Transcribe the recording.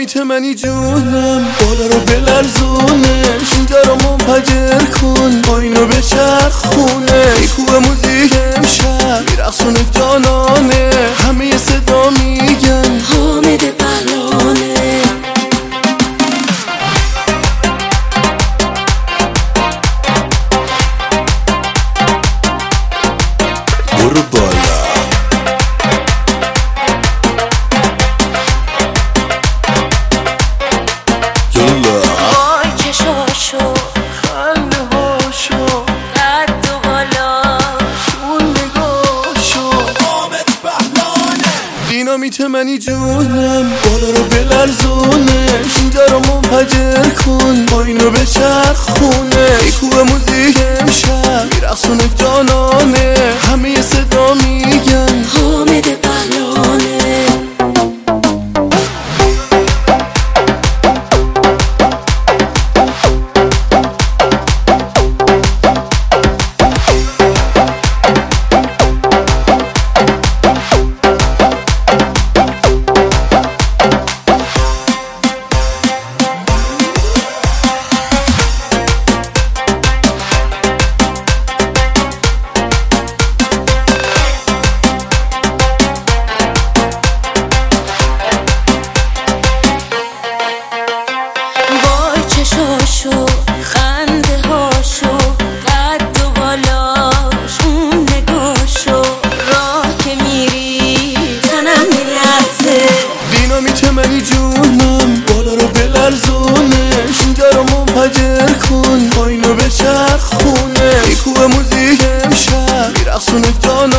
دینامیت منی جونم، بالا رو بلرزونش، اینجا رو منفجر کن، با اینو بچرخونه، میکوب موزیک امشب میرقصونه جانانه، همه یه صدا میگن حامد بلانه. برو بالا یلا وای چشاشو خنده هاشو قد و شون نگاشو حامد بهلانه. دینامیت منی جونم، بالا رو بلرزونش، اینجا رو منفجر کن، با اینو بچرخونه، میکوب موزیک امشب میرقصونه جانانه، همه یه صدا میگن حامد بلانه. چشاشو خنده هاشو قد و بالاش اون نگاشو راه که میری تنم میلرزه. دینامیت منی جونم، بالا رو بلرزونش، اینجا رو منفجر کن، با اینو بچرخونه، میکوب موزیک امشب میرقصونه جانانه.